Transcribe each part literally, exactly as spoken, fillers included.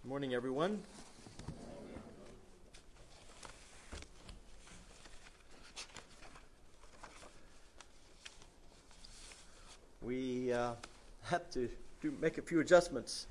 Good morning, everyone. We uh, have to do, make a few adjustments.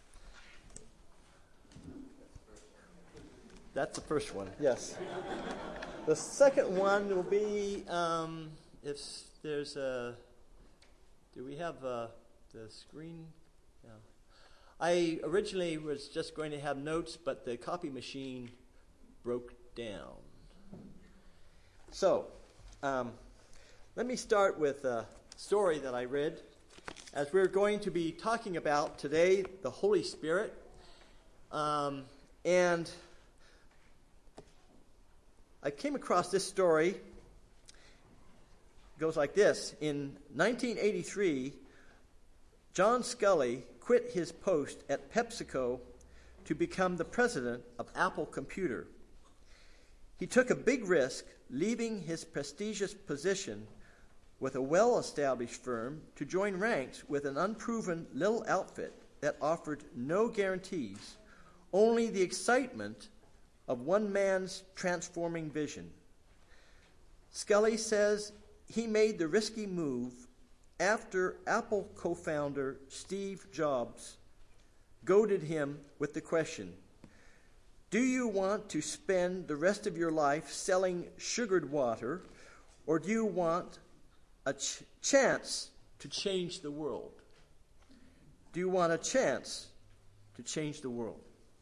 That's the first one, yes. The second one will be um, if there's a. Do we have uh, the screen? Yeah. I originally was just going to have notes, but the copy machine broke down. So, um, let me start with a story that I read, as we're going to be talking about today the Holy Spirit. Um, and I came across this story. It goes like this. In nineteen eighty-three, John Sculley quit his post at PepsiCo to become the president of Apple Computer. He took a big risk, leaving his prestigious position with a well-established firm to join ranks with an unproven little outfit that offered no guarantees, only the excitement of one man's transforming vision. Sculley says he made the risky move after Apple co-founder Steve Jobs goaded him with the question, do you want to spend the rest of your life selling sugared water, or do you want a ch- chance to change the world? Do you want a chance to change the world?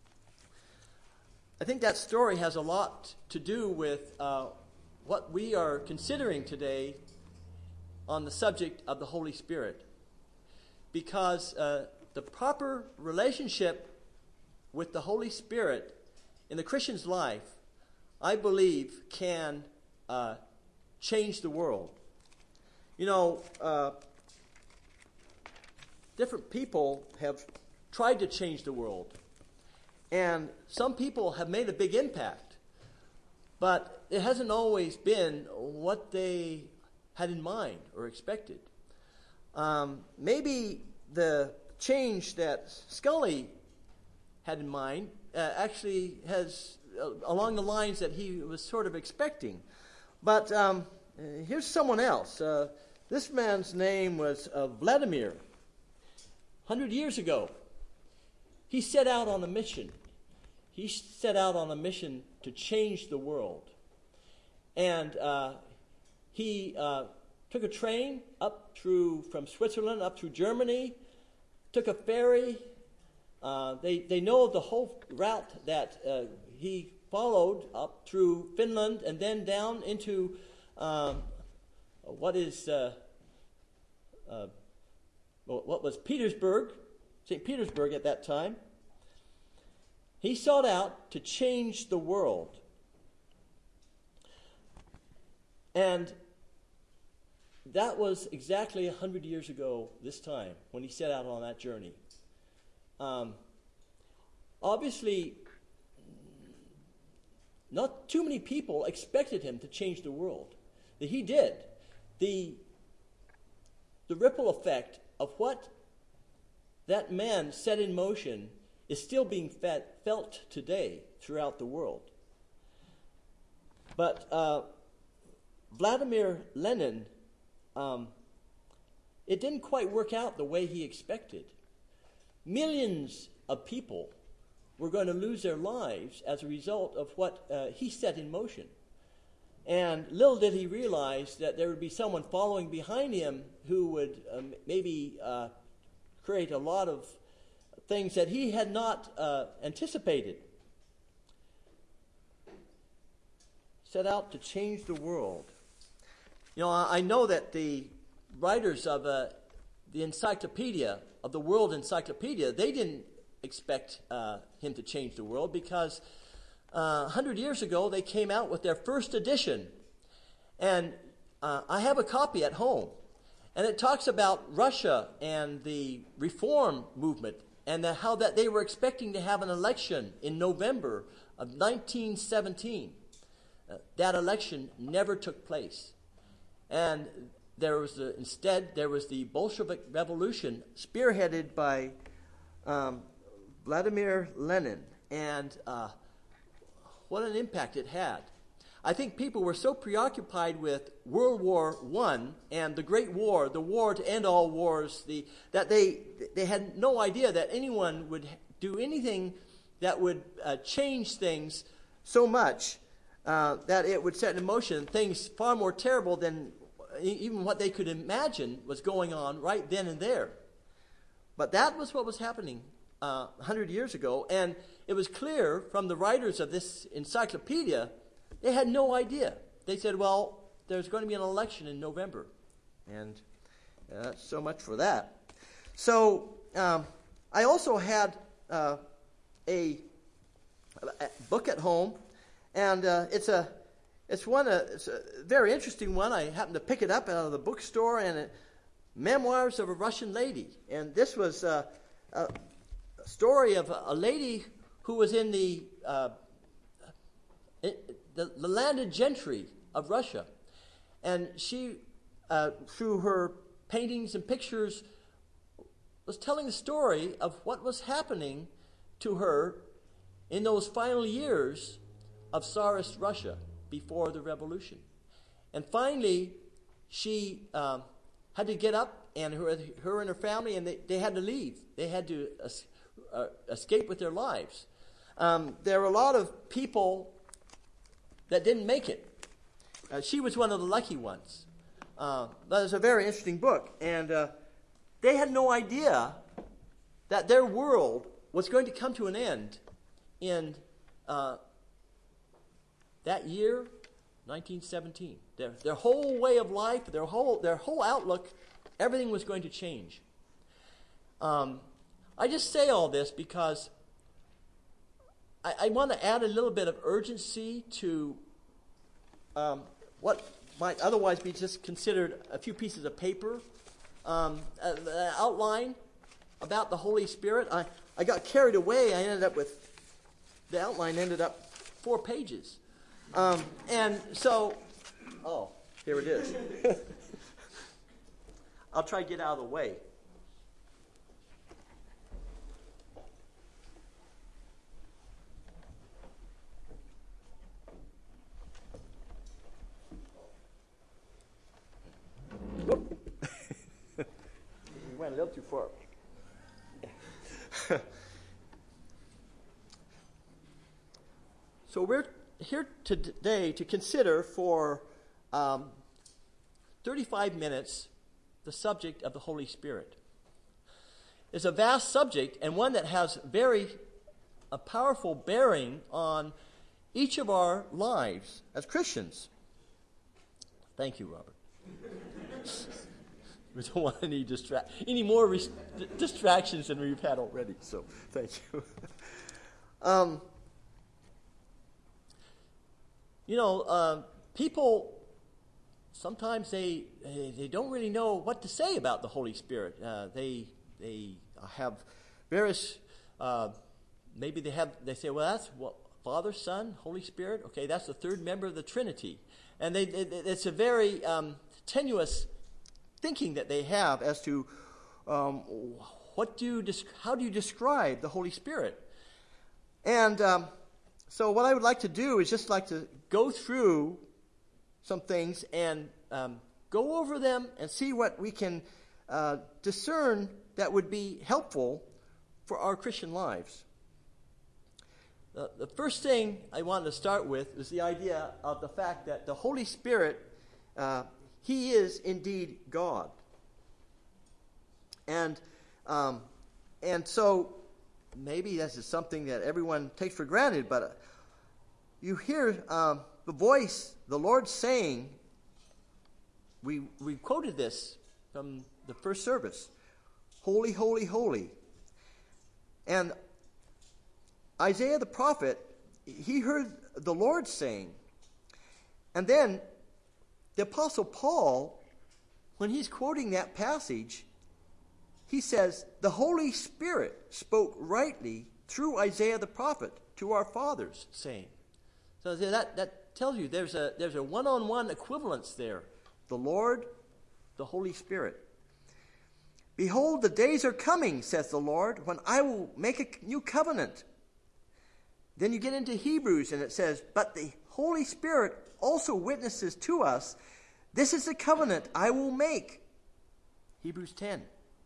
I think that story has a lot to do with uh, what we are considering today on the subject of the Holy Spirit. Because uh, the proper relationship with the Holy Spirit in the Christian's life, I believe, can uh, change the world. You know, uh, different people have tried to change the world. And some people have made a big impact. But it hasn't always been what they had in mind or expected. Um, maybe the change that Sculley had in mind uh, actually has uh, along the lines that he was sort of expecting. But um, uh, here's someone else. Uh, this man's name was uh, Vladimir. one hundred years ago, he set out on a mission. He set out on a mission to change the world. And uh, he uh, took a train up through, from Switzerland up through Germany, took a ferry. Uh, they, they know the whole route that uh, he followed up through Finland and then down into um, what is, uh, uh, what was Petersburg, Saint Petersburg at that time. He sought out to change the world. And that was exactly one hundred years ago this time when he set out on that journey. Um, obviously, not too many people expected him to change the world. That he did. The, the ripple effect of what that man set in motion is still being fed, felt today throughout the world. But uh, Vladimir Lenin, um, it didn't quite work out the way he expected. Millions of people were going to lose their lives as a result of what uh, he set in motion. And little did he realize that there would be someone following behind him who would um, maybe uh, create a lot of things that he had not uh, anticipated. Set out to change the world. You know, I know that the writers of uh, the encyclopedia, of the World Encyclopedia, they didn't expect uh, him to change the world because uh, one hundred years ago they came out with their first edition. And uh, I have a copy at home. And it talks about Russia and the reform movement and the, how that they were expecting to have an election in November of nineteen seventeen. Uh, that election never took place. And there was the, instead, there was the Bolshevik Revolution spearheaded by um, Vladimir Lenin, and uh, what an impact it had. I think people were so preoccupied with World War One and the Great War, the war to end all wars, the, that they they had no idea that anyone would do anything that would uh, change things so much uh, that it would set in motion things far more terrible than even what they could imagine was going on right then and there. But that was what was happening uh, one hundred years ago, and it was clear from the writers of this encyclopedia, they had no idea. They said, well, there's going to be an election in November, and uh, so much for that. So um, I also had uh, a, a book at home, and uh, it's a It's one. Uh, it's a very interesting one. I happened to pick it up out of the bookstore, and it, Memoirs of a Russian Lady. And this was uh, a, a story of a, a lady who was in the, uh, in the the landed gentry of Russia, and she, uh, through her paintings and pictures, was telling the story of what was happening to her in those final years of Tsarist Russia before the revolution. And finally, she um, had to get up, and her, her and her family, and they, they had to leave. They had to es- uh, escape with their lives. Um, there were a lot of people that didn't make it. Uh, she was one of the lucky ones. Uh, but it's a very interesting book. And uh, they had no idea that their world was going to come to an end in uh, that year, nineteen seventeen. Their, their whole way of life, their whole their whole outlook, everything was going to change. Um, I just say all this because I, I want to add a little bit of urgency to um, what might otherwise be just considered a few pieces of paper. Um, an outline about the Holy Spirit. I, I got carried away. I ended up with, the outline ended up four pages. Um, and so, oh, here it is. I'll try to get out of the way. We went a little too far. So we're here today to consider for um, thirty-five minutes the subject of the Holy Spirit. It's a vast subject, and one that has very a powerful bearing on each of our lives as Christians. Thank you, Robert. We don't want any distra- any more res- distractions than we've had already, so thank you. um, You know, uh, people, sometimes they they don't really know what to say about the Holy Spirit. Uh, they they have various, uh, maybe they have, they say, well, that's what, Father, Son, Holy Spirit. Okay, that's the third member of the Trinity. And they, it, it's a very um, tenuous thinking that they have as to um, what do you desc- how do you describe the Holy Spirit? And um, so what I would like to do is just like to go through some things and um, go over them and see what we can uh, discern that would be helpful for our Christian lives. The, the first thing I wanted to start with is the idea of the fact that the Holy Spirit, uh, He is indeed God. And um, and so maybe this is something that everyone takes for granted, but uh, you hear um, the voice, the Lord saying, we we quoted this from the first service, holy, holy, holy. And Isaiah the prophet, he heard the Lord saying, and then the Apostle Paul, when he's quoting that passage, he says, the Holy Spirit spoke rightly through Isaiah the prophet to our fathers, saying. So that, that tells you there's a there's a one-on-one equivalence there. The Lord, the Holy Spirit. Behold, the days are coming, says the Lord, when I will make a new covenant. Then you get into Hebrews and it says, but the Holy Spirit also witnesses to us, this is the covenant I will make. Hebrews ten.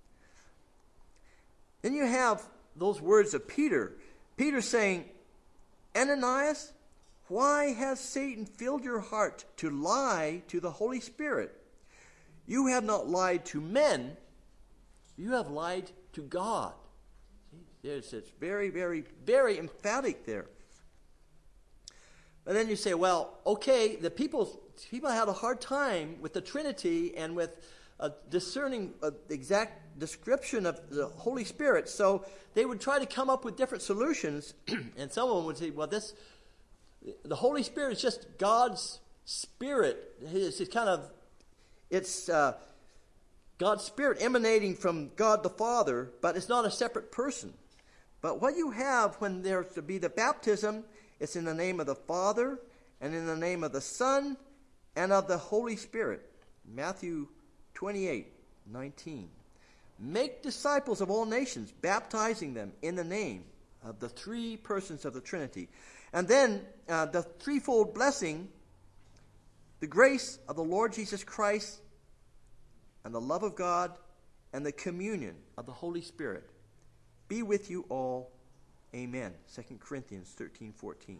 Then you have those words of Peter. Peter saying, Ananias, why has Satan filled your heart to lie to the Holy Spirit? You have not lied to men, you have lied to God. See, it's, it's very, very, very emphatic there. But then you say, well, okay, the people people had a hard time with the Trinity and with uh, discerning uh, the exact description of the Holy Spirit. So they would try to come up with different solutions, and some of them would say, well, this, the Holy Spirit is just God's Spirit. It's, it's kind of, it's uh, God's Spirit emanating from God the Father, but it's not a separate person. But what you have when there's to be the baptism, it's in the name of the Father, and in the name of the Son, and of the Holy Spirit. Matthew twenty-eight nineteen. Make disciples of all nations, baptizing them in the name of the three persons of the Trinity. And then uh, the threefold blessing, the grace of the Lord Jesus Christ, and the love of God, and the communion of the Holy Spirit be with you all. Amen. Second Corinthians thirteen fourteen.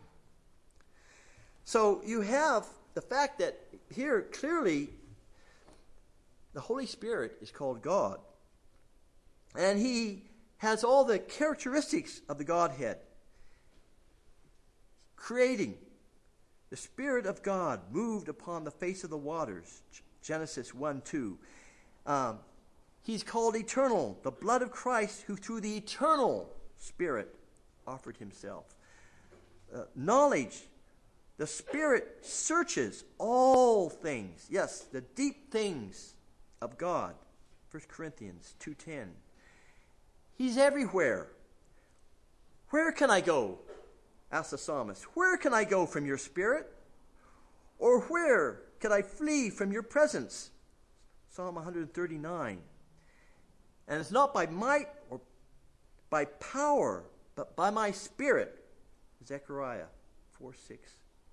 So you have the fact that here clearly the Holy Spirit is called God. And he has all the characteristics of the Godhead. Creating. The Spirit of God moved upon the face of the waters. Genesis one two. Um, he's called eternal. The blood of Christ, who through the eternal Spirit offered himself. Uh, knowledge. The Spirit searches all things. Yes, the deep things of God. First Corinthians two ten. He's everywhere. Where can I go? Asked the psalmist. Where can I go from your Spirit? Or where can I flee from your presence? Psalm one thirty-nine. And it's not by might or by power, but by my Spirit. Zechariah four six.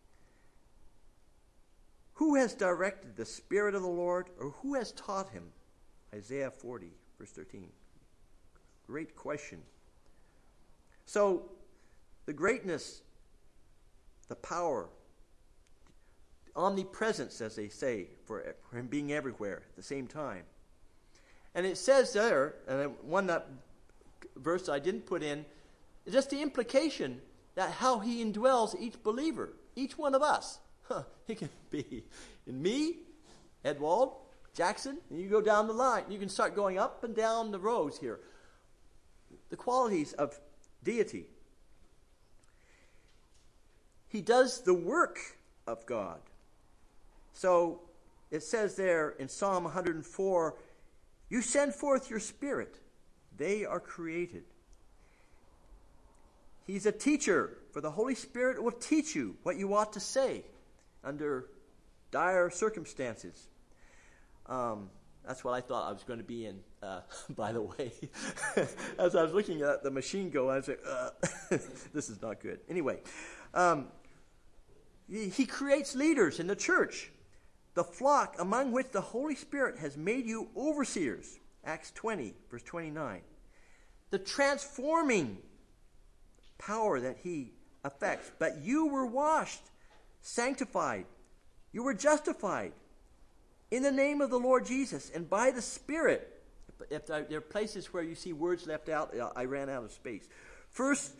Who has directed the Spirit of the Lord, or who has taught him? Isaiah forty, verse thirteen. Great question. So, the greatness, the power, the omnipresence, as they say, for, for him being everywhere at the same time. And it says there, and one that verse I didn't put in, is just the implication that how he indwells each believer, each one of us. Huh, he can be in me, Edwald, Jackson, and you go down the line. You can start going up and down the rows here. The qualities of deity. He does the work of God. So it says there in Psalm one hundred four, you send forth your Spirit. They are created. He's a teacher, for the Holy Spirit will teach you what you ought to say under dire circumstances. Um, that's what I thought I was going to be in, uh, by the way. As I was looking at the machine go, I was like, uh, this is not good. Anyway, um, he, he creates leaders in the church, the flock among which the Holy Spirit has made you overseers. Acts twenty, verse twenty-nine. The transforming power that he affects. But you were washed, sanctified, you were justified in the name of the Lord Jesus and by the Spirit. If there are places where you see words left out, I ran out of space. First,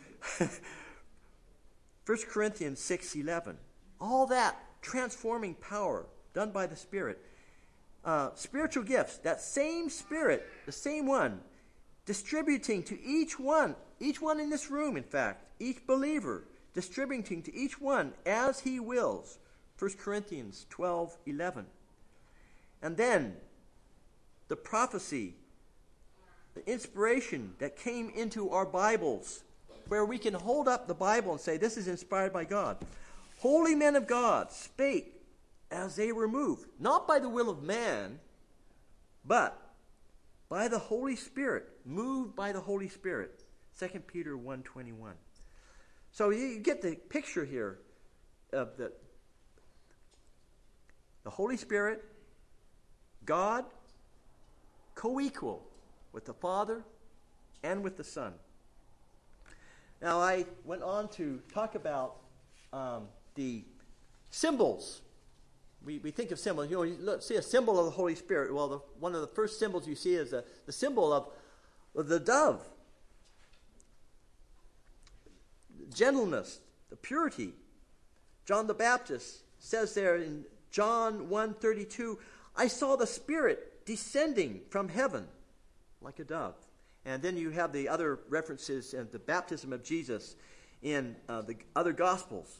First Corinthians six eleven. All that transforming power done by the Spirit. Uh, spiritual gifts, that same Spirit, the same one, distributing to each one, each one in this room, in fact, each believer, distributing to each one as he wills. First Corinthians twelve eleven. And then the prophecy, the inspiration that came into our Bibles, where we can hold up the Bible and say, this is inspired by God. Holy men of God spake as they were moved, not by the will of man, but by the Holy Spirit, moved by the Holy Spirit. Second Peter one twenty-one. So you get the picture here of the, the Holy Spirit, God, co-equal with the Father and with the Son. Now I went on to talk about um, the symbols. We, we think of symbols. You know, you look, see a symbol of the Holy Spirit. Well, the, one of the first symbols you see is the, the symbol of, of the dove. Gentleness, the purity. John the Baptist says there in John one thirty-two, I saw the Spirit descending from heaven like a dove. And then you have the other references and the baptism of Jesus in uh, the other Gospels.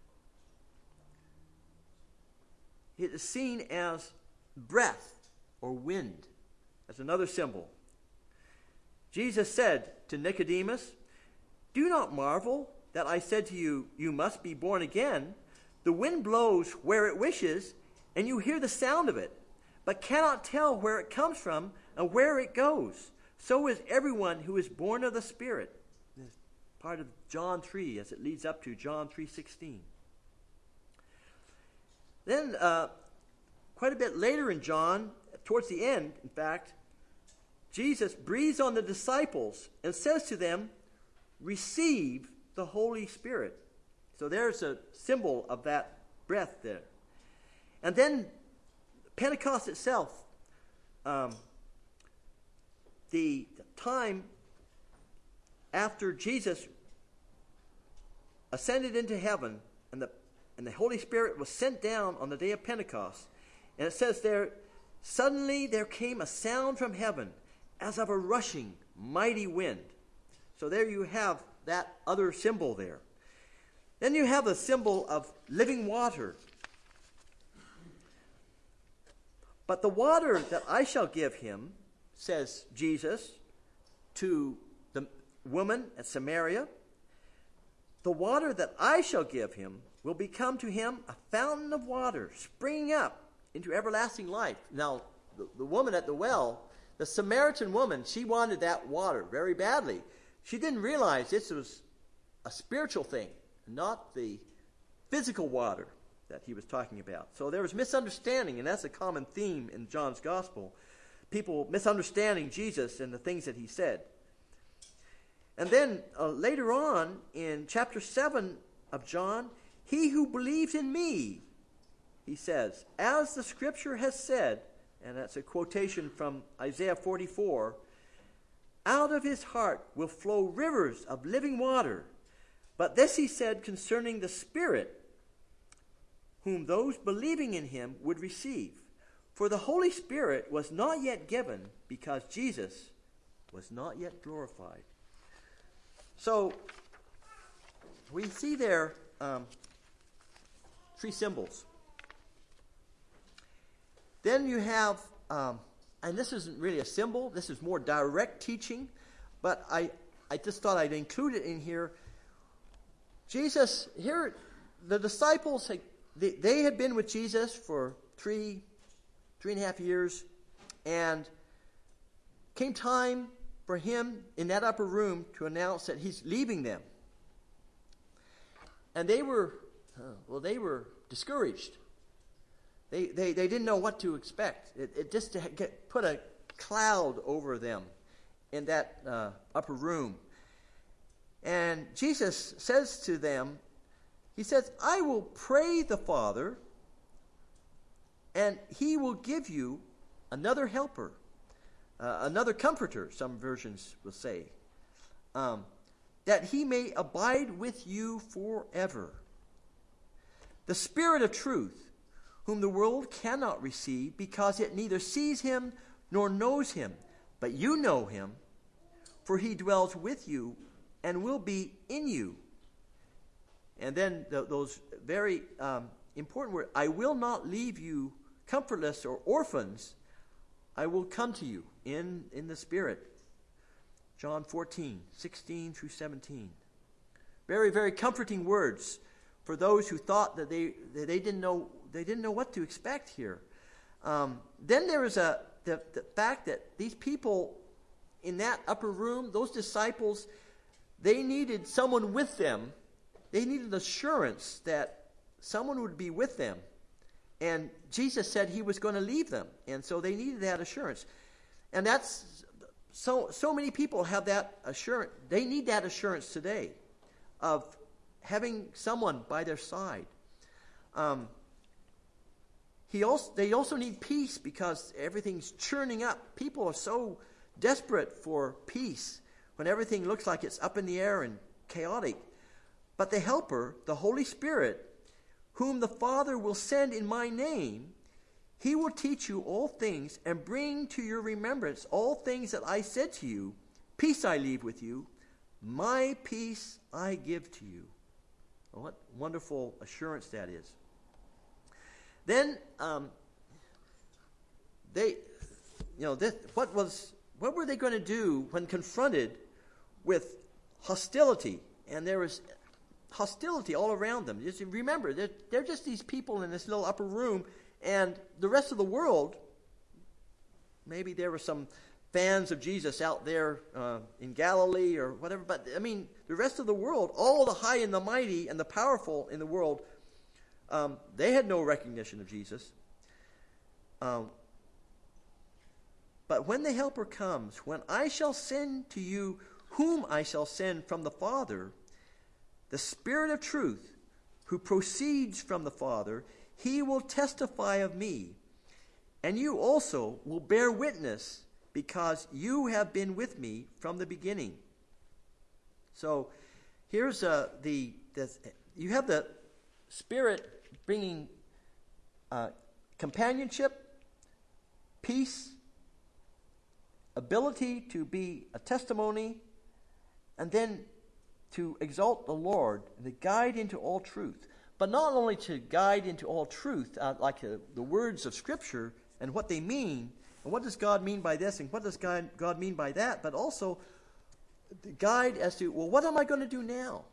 It is seen as breath or wind, as another symbol. Jesus said to Nicodemus, do not marvel that I said to you, you must be born again. The wind blows where it wishes, and you hear the sound of it, but cannot tell where it comes from and where it goes. So is everyone who is born of the Spirit. This is part of John three as it leads up to John three sixteen. Then, uh, quite a bit later in John, towards the end, in fact, Jesus breathes on the disciples and says to them, receive the Holy Spirit. So there's a symbol of that breath there. And then Pentecost itself, um, the time after Jesus ascended into heaven and the and the Holy Spirit was sent down on the day of Pentecost. And it says there, suddenly there came a sound from heaven as of a rushing mighty wind. So there you have that other symbol there. Then you have the symbol of living water. But the water that I shall give him, says Jesus to the woman at Samaria, the water that I shall give him will become to him a fountain of water springing up into everlasting life. Now, the, the woman at the well, the Samaritan woman, she wanted that water very badly. She didn't realize this was a spiritual thing, not the physical water that he was talking about. So there was misunderstanding, and that's a common theme in John's gospel. People misunderstanding Jesus and the things that he said. And then uh, later on in chapter seven of John, he who believes in me, he says, as the scripture has said, and that's a quotation from Isaiah forty-four, out of his heart will flow rivers of living water. But this he said concerning the Spirit, whom those believing in him would receive. For the Holy Spirit was not yet given because Jesus was not yet glorified. So, we see there um, three symbols. Then you have, um, and this isn't really a symbol, this is more direct teaching, but I, I just thought I'd include it in here. Jesus, here, the disciples, had, they, they had been with Jesus for three, three and a half years, and came time for him in that upper room to announce that he's leaving them. And they were, uh, well, they were discouraged. They, they, they didn't know what to expect. It, it just get, put a cloud over them in that uh, upper room. And Jesus says to them, he says, I will pray the Father, and he will give you another helper, uh, another comforter, some versions will say, um, that he may abide with you forever. The Spirit of truth, whom the world cannot receive because it neither sees him nor knows him. But you know him, for he dwells with you and will be in you. And then the, those very um, important words, I will not leave you comfortless or orphans. I will come to you in, in the Spirit. John fourteen, sixteen through seventeen. Very, very comforting words for those who thought that they, that they didn't know They didn't know what to expect here. Um, then there is a, the, the fact that these people in that upper room, those disciples, they needed someone with them. They needed assurance that someone would be with them. And Jesus said he was going to leave them. And so they needed that assurance. And that's, so, so many people have that assurance. They need that assurance today of having someone by their side. Um, he also, they also need peace because everything's churning up. People are so desperate for peace when everything looks like it's up in the air and chaotic. But the Helper, the Holy Spirit, whom the Father will send in my name, he will teach you all things and bring to your remembrance all things that I said to you. Peace I leave with you. My peace I give to you. What wonderful assurance that is. Then um, they, you know, this, what was, what were they going to do when confronted with hostility? And there was hostility all around them. Just remember, they're, they're just these people in this little upper room, and the rest of the world, maybe there were some fans of Jesus out there uh, in Galilee or whatever, but I mean, the rest of the world, all the high and the mighty and the powerful in the world, um, they had no recognition of Jesus. Um, but when the Helper comes, when I shall send to you whom I shall send from the Father, the Spirit of truth, who proceeds from the Father, he will testify of me. And you also will bear witness, because you have been with me from the beginning. So here's uh, the, the, you have the Spirit bringing uh, companionship, peace, ability to be a testimony, and then to exalt the Lord, and to guide into all truth. But not only to guide into all truth, uh, like uh, the words of Scripture and what they mean, and what does God mean by this, and what does God, God mean by that, but also the guide as to, well, what am I going to do now?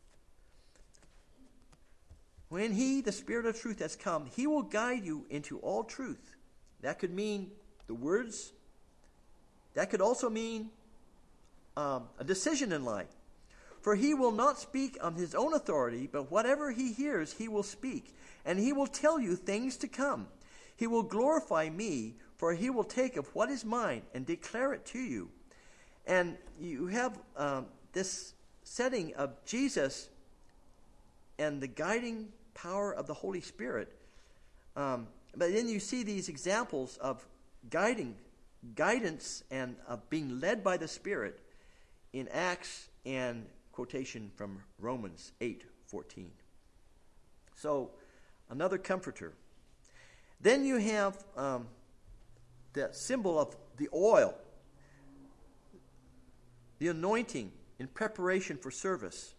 When he, the Spirit of truth, has come, he will guide you into all truth. That could mean the words. That could also mean um, a decision in life. For he will not speak on his own authority, but whatever he hears, he will speak, and he will tell you things to come. He will glorify me, for he will take of what is mine and declare it to you. And you have um, this setting of Jesus and the guiding power of the Holy Spirit. Um, but then you see these examples of guiding, guidance and of being led by the Spirit in Acts and quotation from Romans eight fourteen. So, another comforter. Then you have um, the symbol of the oil, the anointing in preparation for service.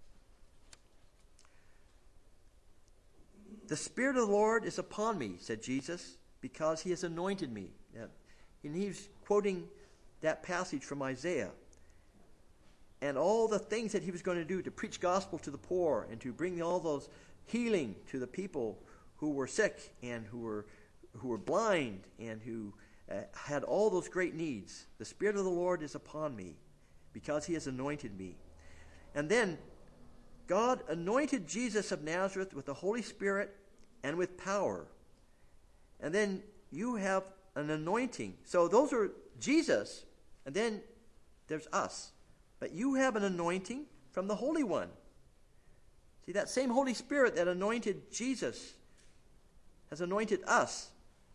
The Spirit of the Lord is upon me, said Jesus, because he has anointed me. And he's quoting that passage from Isaiah. And all the things that he was going to do to preach gospel to the poor and to bring all those healing to the people who were sick and who were who were blind and who uh, had all those great needs. The Spirit of the Lord is upon me because he has anointed me. And then God anointed Jesus of Nazareth with the Holy Spirit and with power. And then you have an anointing. So those are Jesus, and then there's us. But you have an anointing from the Holy One. See, that same Holy Spirit that anointed Jesus has anointed us.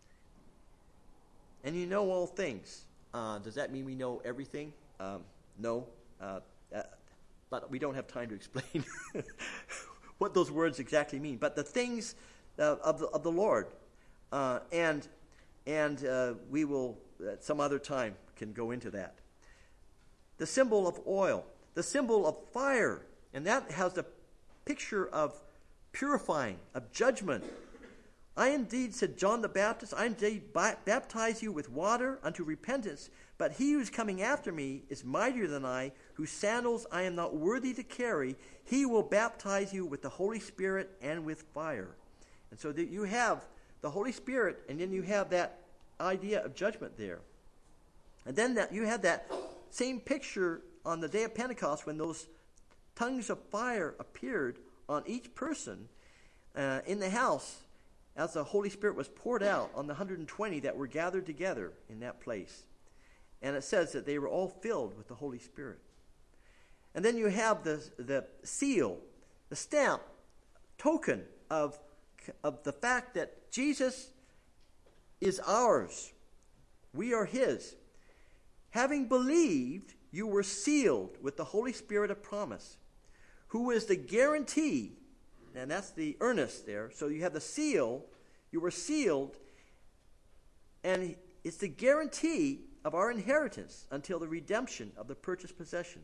And you know all things. Uh, does that mean we know everything? Um, no. Uh, uh, but we don't have time to explain what those words exactly mean. But the things uh, of, the, of the Lord. Uh, and and uh, we will, at some other time, can go into that. The symbol of oil. The symbol of fire. And that has the picture of purifying, of judgment. I indeed, said John the Baptist, I indeed baptize you with water unto repentance, but he who is coming after me is mightier than I, whose sandals I am not worthy to carry. He will baptize you with the Holy Spirit and with fire. And so that you have the Holy Spirit, and then you have that idea of judgment there. And then that you had that same picture on the day of Pentecost when those tongues of fire appeared on each person uh, in the house as the Holy Spirit was poured out on the one hundred twenty that were gathered together in that place. And it says that they were all filled with the Holy Spirit. And then you have the, the seal, the stamp, token of, of the fact that Jesus is ours. We are his. Having believed, you were sealed with the Holy Spirit of promise, who is the guarantee, and that's the earnest there. So you have the seal, you were sealed, and it's the guarantee of our inheritance until the redemption of the purchased possession.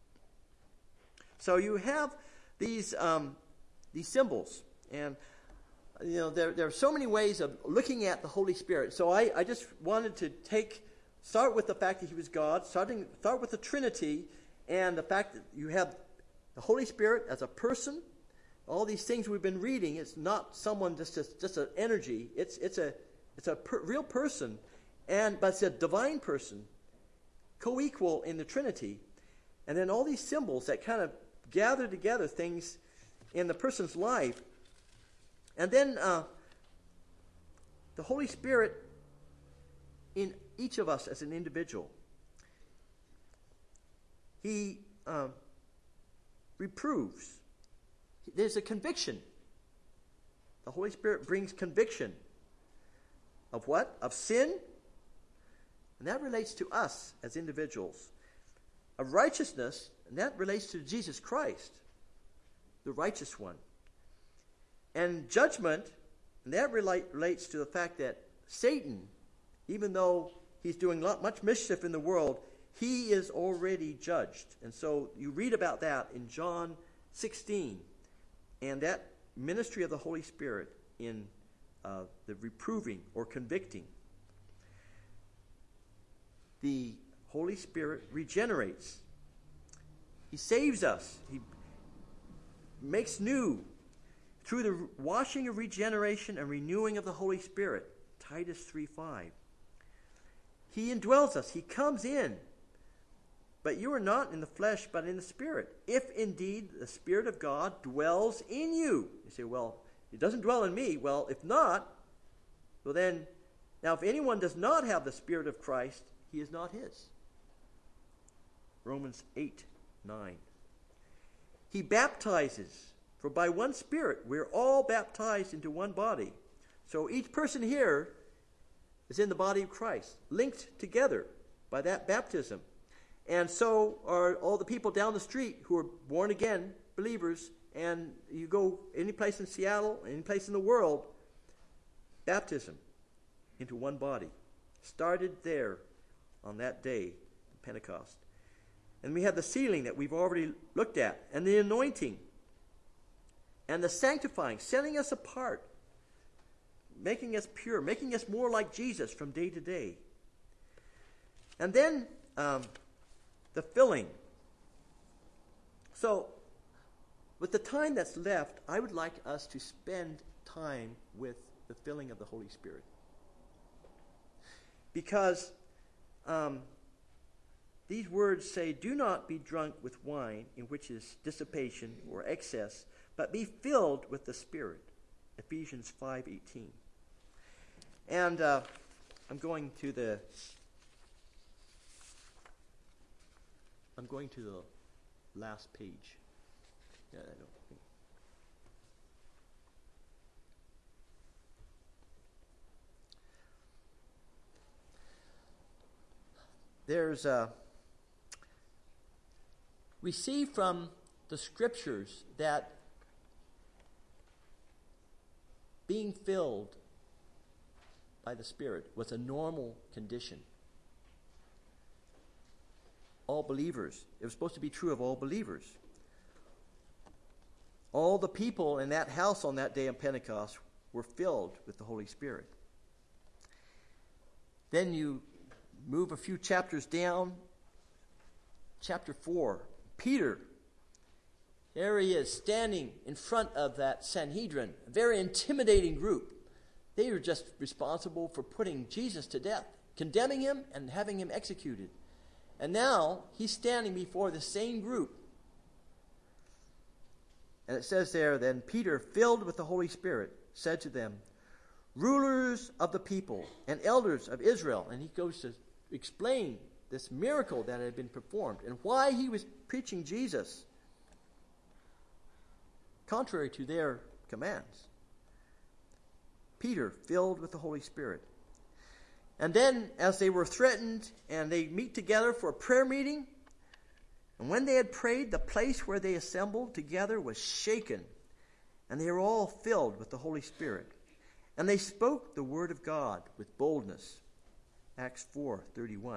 So you have these um, these symbols, and you know there there are so many ways of looking at the Holy Spirit. So I, I just wanted to take start with the fact that he was God, starting start with the Trinity, and the fact that you have the Holy Spirit as a person. All these things we've been reading, it's not someone just just, just an energy. It's it's a it's a per, real person, and but it's a divine person, co-equal in the Trinity, and then all these symbols that kind of gather together things in the person's life, and then uh, the Holy Spirit in each of us as an individual. He uh, reproves. There's a conviction. The Holy Spirit brings conviction of what? Of sin. And that relates to us as individuals. Of righteousness, and that relates to Jesus Christ, the righteous one. And judgment, and that relate, relates to the fact that Satan, even though he's doing lot, much mischief in the world, he is already judged. And so you read about that in John sixteen. And that ministry of the Holy Spirit in uh, the reproving or convicting. The Holy Spirit regenerates. He saves us. He makes new through the washing of regeneration and renewing of the Holy Spirit. Titus three five. He indwells us. He comes in. But you are not in the flesh, but in the Spirit. If indeed the Spirit of God dwells in you. You say, well, it doesn't dwell in me. Well, if not, well then, now if anyone does not have the Spirit of Christ, he is not his. Romans eight nine. He baptizes, for by one Spirit we're all baptized into one body. So each person here is in the body of Christ, linked together by that baptism. And so are all the people down the street who are born again believers. And you go any place in Seattle, any place in the world, baptism into one body. Started there on that day, Pentecost. And we have the sealing that we've already looked at, and the anointing, and the sanctifying, setting us apart, making us pure, making us more like Jesus from day to day. And then um, the filling. So, with the time that's left, I would like us to spend time with the filling of the Holy Spirit. Because um, these words say, do not be drunk with wine, in which is dissipation or excess, but be filled with the Spirit. Ephesians five eighteen. And uh, I'm going to the I'm going to the last page. Yeah, I don't think. There's a we see from the scriptures that being filled by the Spirit was a normal condition. All believers. It was supposed to be true of all believers. All the people in that house on that day of Pentecost were filled with the Holy Spirit. Then you move a few chapters down. Chapter four. Peter. There he is, standing in front of that Sanhedrin, a very intimidating group. They were just responsible for putting Jesus to death, condemning him and having him executed. And now he's standing before the same group. And it says there, then Peter, filled with the Holy Spirit, said to them, rulers of the people and elders of Israel. And he goes to explain this miracle that had been performed and why he was preaching Jesus contrary to their commands. Peter, filled with the Holy Spirit. And then, as they were threatened, and they meet together for a prayer meeting, and when they had prayed, the place where they assembled together was shaken, and they were all filled with the Holy Spirit. And they spoke the word of God with boldness. Acts four thirty-one.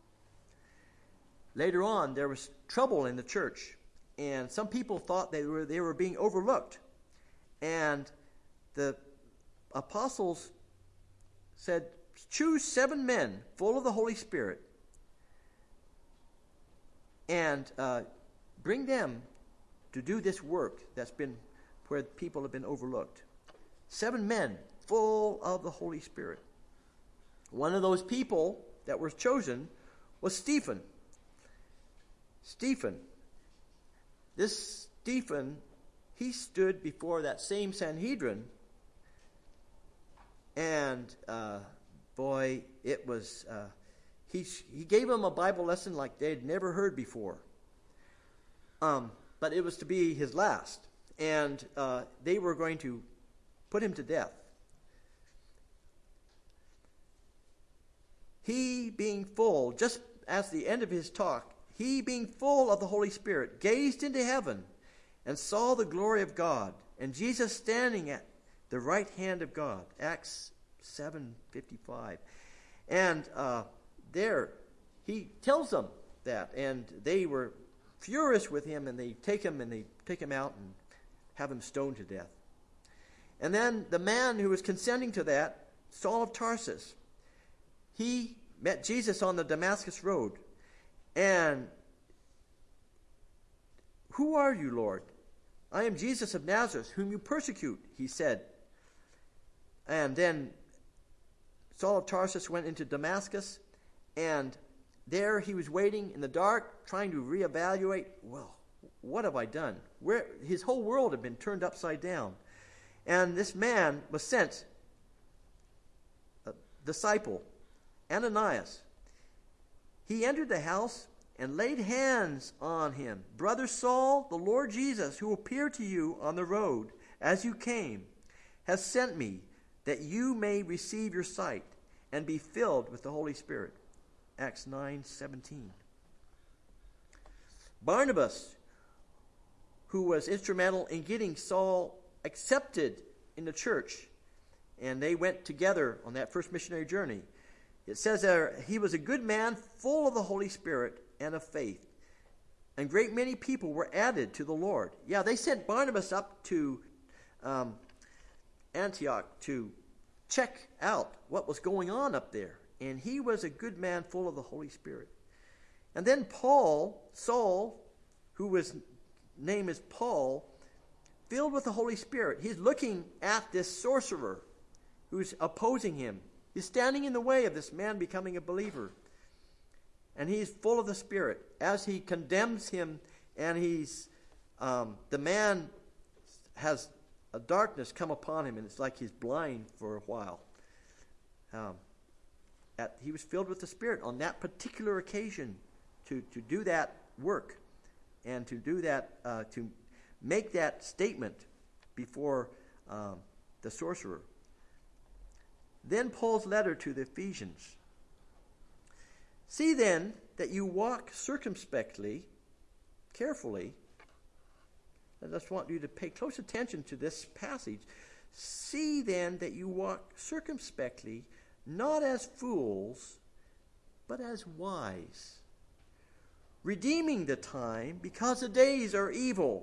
Later on, there was trouble in the church, and some people thought they were they were being overlooked. And the apostles said, choose seven men full of the Holy Spirit and uh, bring them to do this work that's been where people have been overlooked. Seven men full of the Holy Spirit. One of those people that were chosen was Stephen. Stephen. This Stephen, he stood before that same Sanhedrin, and uh, boy, it was, uh, he, he gave them a Bible lesson like they'd never heard before. Um, but it was to be his last. And uh, they were going to put him to death. He being full, just as the end of his talk, he being full of the Holy Spirit, gazed into heaven and saw the glory of God, and Jesus standing at the right hand of God. Acts seven fifty-five. And uh, there he tells them that, and they were furious with him, and they take him and they take him out and have him stoned to death. And then the man who was consenting to that, Saul of Tarsus, he met Jesus on the Damascus road. And, who are you, Lord? I am Jesus of Nazareth, whom you persecute, he said. And then Saul of Tarsus went into Damascus, and there he was waiting in the dark, trying to reevaluate, well, what have I done? Where his whole world had been turned upside down. And this man was sent, a disciple, Ananias. He entered the house and laid hands on him. Brother Saul, the Lord Jesus, who appeared to you on the road as you came, has sent me that you may receive your sight and be filled with the Holy Spirit. Acts nine seventeen. Barnabas, who was instrumental in getting Saul accepted in the church, and they went together on that first missionary journey. It says there, he was a good man, full of the Holy Spirit and of faith. And great many people were added to the Lord. Yeah, they sent Barnabas up to um, Antioch to check out what was going on up there. And he was a good man, full of the Holy Spirit. And then Paul, Saul, who was name is Paul, filled with the Holy Spirit. He's looking at this sorcerer who's opposing him. He's standing in the way of this man becoming a believer. And he's full of the Spirit. As he condemns him, and he's, um, the man has a darkness come upon him, and it's like he's blind for a while. Um, at, he was filled with the Spirit on that particular occasion to, to do that work, and to do that, uh, to make that statement before um, the sorcerer. Then Paul's letter to the Ephesians. See then that you walk circumspectly, carefully. I just want you to pay close attention to this passage. See then that you walk circumspectly, not as fools, but as wise, redeeming the time, because the days are evil.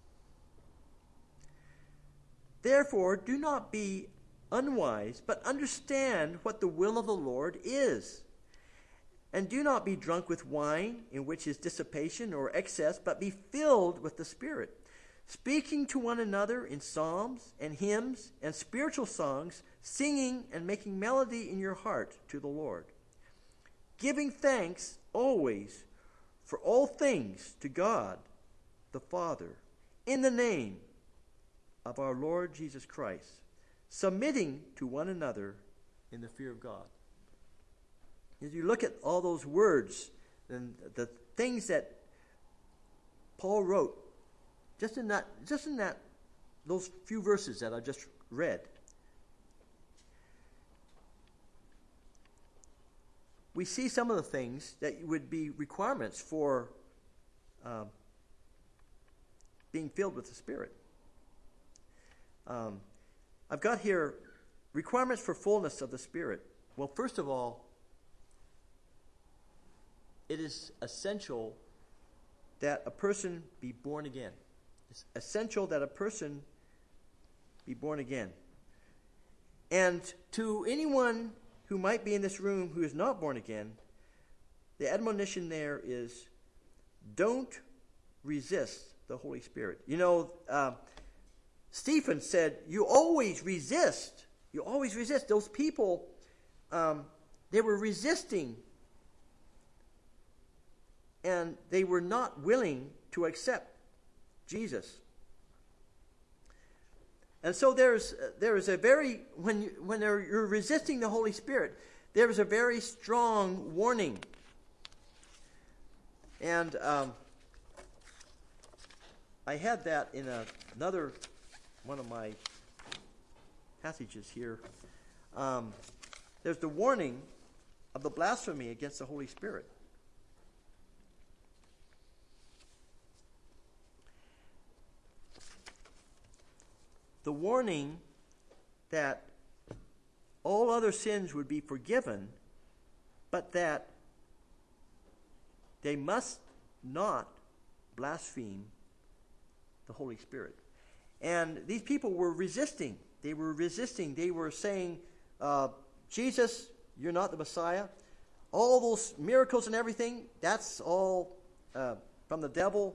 Therefore, do not be unwise, but understand what the will of the Lord is. And do not be drunk with wine, in which is dissipation or excess, but be filled with the Spirit, speaking to one another in psalms and hymns and spiritual songs, singing and making melody in your heart to the Lord, giving thanks always for all things to God the Father, in the name of our Lord Jesus Christ, submitting to one another in the fear of God. As you look at all those words and the things that Paul wrote, just in that, just in that, those few verses that I just read, we see some of the things that would be requirements for um, being filled with the Spirit. Um, I've got here requirements for fullness of the Spirit. Well, first of all, it is essential That a person be born again. It's essential that a person be born again. And to anyone who might be in this room who is not born again, the admonition there is, don't resist the Holy Spirit. You know, uh, Stephen said, you always resist. You always resist. Those people, um, they were resisting, and they were not willing to accept Jesus. And so there's there is a very, when you, when you're resisting the Holy Spirit, there is a very strong warning. And um, I had that in a, another one of my passages here. Um, there's the warning of the blasphemy against the Holy Spirit. The warning that all other sins would be forgiven, but that they must not blaspheme the Holy Spirit. And these people were resisting. They were resisting. They were saying, uh, Jesus, you're not the Messiah. All those miracles and everything, that's all uh, from the devil.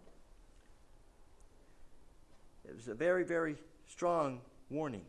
It was a very, very strong warning.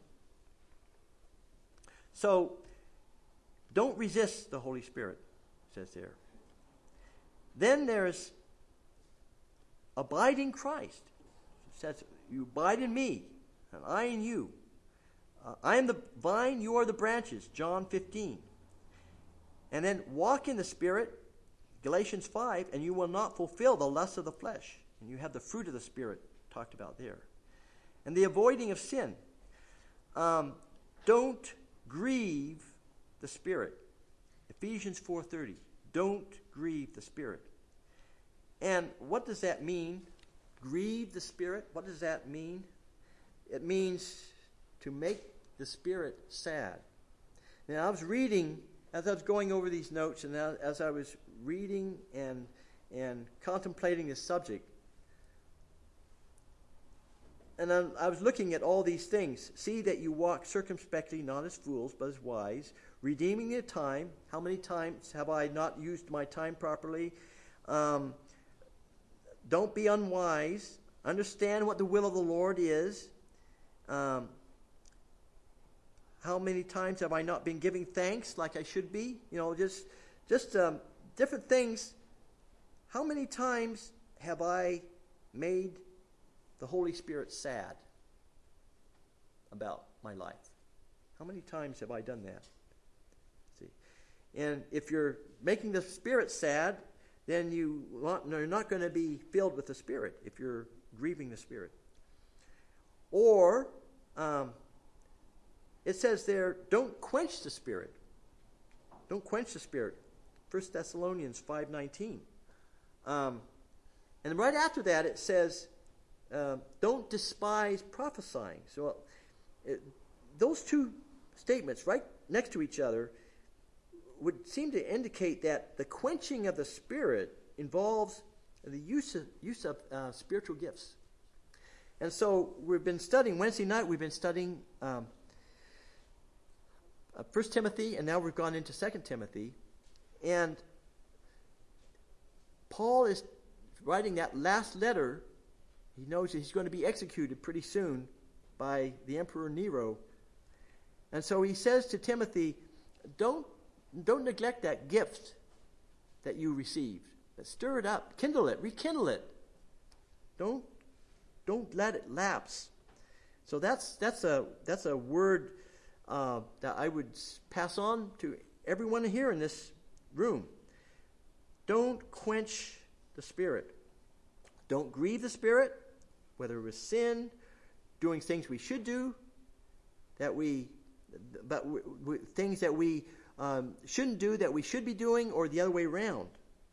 So, don't resist the Holy Spirit, it says there. Then there's abide in Christ. It says, you abide in me, and I in you. Uh, I am the vine, you are the branches, John fifteen. And then walk in the Spirit, Galatians five, and you will not fulfill the lust of the flesh. And you have the fruit of the Spirit talked about there. And the avoiding of sin. Um, don't grieve the Spirit. Ephesians four thirty. Don't grieve the Spirit. And what does that mean? Grieve the Spirit? What does that mean? It means to make the Spirit sad. Now, I was reading, as I was going over these notes, and as I was reading and and contemplating this subject, and I, I was looking at all these things. See that you walk circumspectly, not as fools, but as wise, redeeming the time. How many times have I not used my time properly? Um, don't be unwise. Understand what the will of the Lord is. Um, how many times have I not been giving thanks like I should be? You know, just just um, different things. How many times have I made the Holy Spirit sad about my life? How many times have I done that? See, and if you're making the Spirit sad, then you want, you're not going to be filled with the Spirit if you're grieving the Spirit. Or um, it says there, don't quench the Spirit. Don't quench the Spirit. First Thessalonians five nineteen. Um, and right after that it says, Uh, don't despise prophesying. So it, those two statements right next to each other would seem to indicate that the quenching of the Spirit involves the use of, use of uh, spiritual gifts. And so we've been studying, Wednesday night we've been studying um, uh, First Timothy, and now we've gone into Second Timothy. And Paul is writing that last letter He knows that he's going to be executed pretty soon by the Emperor Nero. And so he says to Timothy, don't, don't neglect that gift that you received. Stir it up, kindle it, rekindle it. Don't, don't let it lapse. So that's that's a that's a word uh, that I would pass on to everyone here in this room. Don't quench the Spirit. Don't grieve the Spirit, whether it was sin, doing things we should do, that we, but w- w- things that we um, shouldn't do that we should be doing, or the other way around.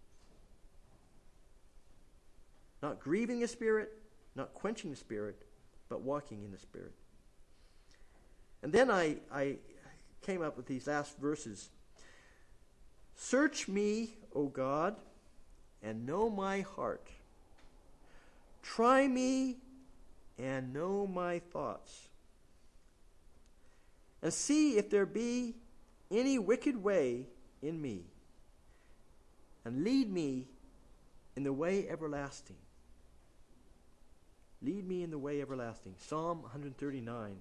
Not grieving the Spirit, not quenching the Spirit, but walking in the Spirit. And then I, I came up with these last verses. Search me, O God, and know my heart. Try me and know my thoughts. And see if there be any wicked way in me. And lead me in the way everlasting. Lead me in the way everlasting. Psalm one thirty-nine.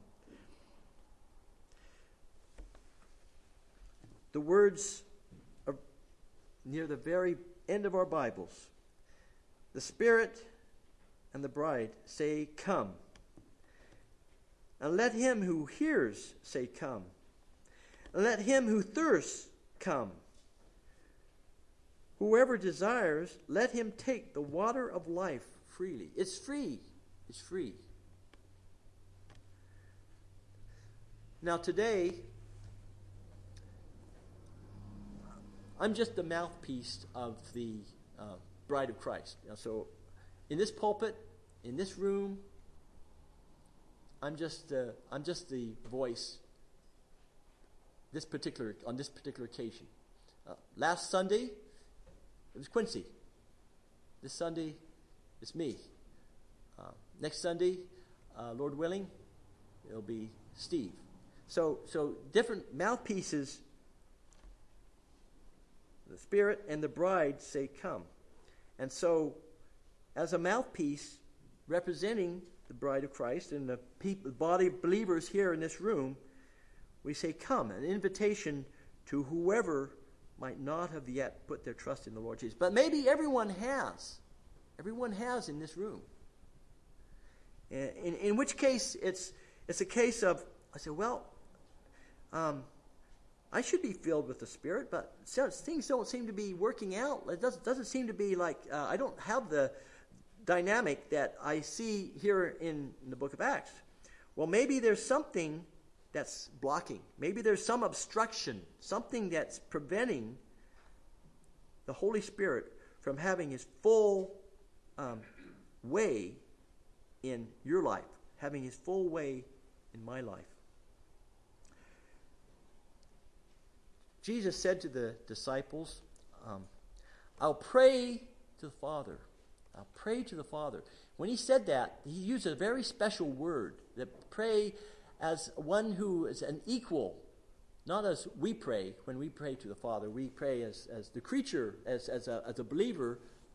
The words are near the very end of our Bibles. The Spirit and the bride say, come. And let him who hears say, come. And let him who thirsts come. Whoever desires, let him take the water of life freely. It's free. It's free. Now today, I'm just the mouthpiece of the uh, bride of Christ. You know, so in this pulpit, in this room, I'm just uh, I'm just the voice. This particular on this particular occasion. Uh, last Sunday, it was Quincy. This Sunday, it's me. Uh, next Sunday, uh, Lord willing, it'll be Steve. So so different mouthpieces. The Spirit and the bride say, come. And so, as a mouthpiece representing the bride of Christ and the people, the body of believers here in this room, we say, come, an invitation to whoever might not have yet put their trust in the Lord Jesus. But maybe everyone has. Everyone has in this room. In, in which case, it's it's a case of, I say, well, um, I should be filled with the Spirit, but things don't seem to be working out. It doesn't, doesn't seem to be like, uh, I don't have the dynamic that I see here in, in the book of Acts. Well, maybe there's something that's blocking. Maybe there's some obstruction, something that's preventing the Holy Spirit from having his full um, way in your life, having his full way in my life. Jesus said to the disciples, um, I'll pray to the Father. I'll pray to the Father. When he said that, he used a very special word, that pray as one who is an equal, not as we pray when we pray to the Father. We pray as, as the creature, as, as, a, as a believer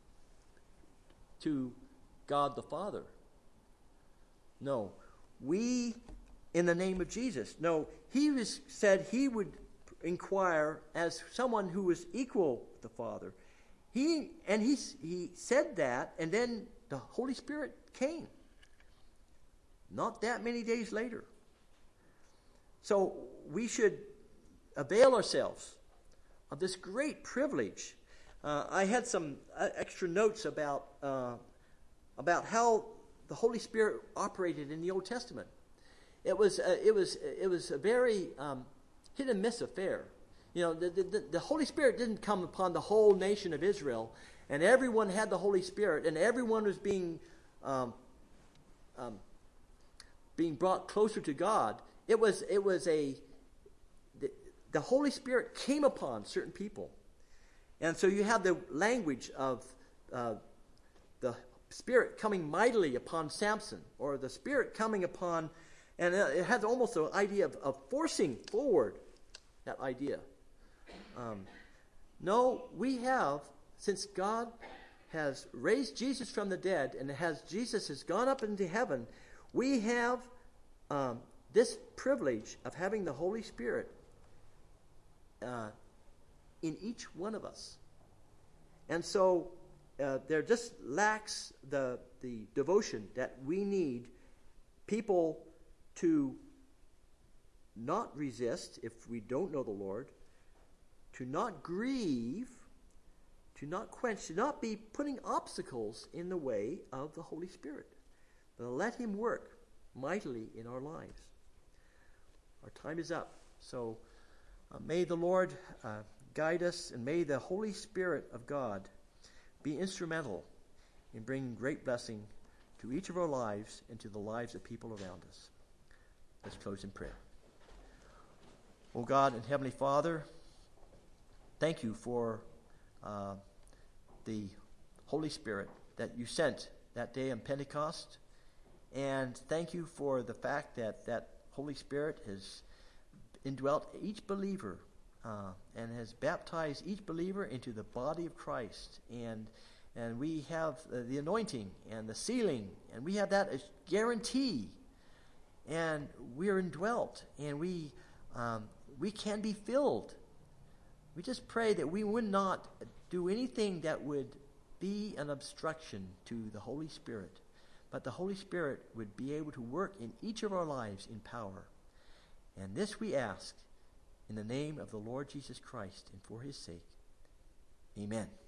to God the Father. No, we in the name of Jesus. No, he was, said he would inquire as someone who was equal with the Father. He and he he said that, and then the Holy Spirit came. Not that many days later. So we should avail ourselves of this great privilege. Uh, I had some uh, extra notes about uh, about how the Holy Spirit operated in the Old Testament. It was uh, it was it was a very um, hit and miss affair. You know, the, the, the Holy Spirit didn't come upon the whole nation of Israel, and everyone had the Holy Spirit, and everyone was being um, um, being brought closer to God. It was it was a the, the Holy Spirit came upon certain people, and so you have the language of uh, the Spirit coming mightily upon Samson, or the Spirit coming upon, and it has almost an idea of, of forcing forward that idea. Um, no, we have, since God has raised Jesus from the dead, and has Jesus has gone up into heaven, we have um, this privilege of having the Holy Spirit uh, in each one of us. And so uh, there just lacks the the devotion that we need people to not resist if we don't know the Lord, to not grieve, to not quench, to not be putting obstacles in the way of the Holy Spirit. But let him work mightily in our lives. Our time is up. So uh, may the Lord uh, guide us, and may the Holy Spirit of God be instrumental in bringing great blessing to each of our lives and to the lives of people around us. Let's close in prayer. Oh God and Heavenly Father, thank you for uh, the Holy Spirit that you sent that day on Pentecost. And thank you for the fact that that Holy Spirit has indwelt each believer uh, and has baptized each believer into the body of Christ. And and we have uh, the anointing and the sealing, and we have that as guarantee. And we are indwelt, and we um, we can be filled. We just pray that we would not do anything that would be an obstruction to the Holy Spirit, but the Holy Spirit would be able to work in each of our lives in power. And this we ask in the name of the Lord Jesus Christ and for his sake. Amen.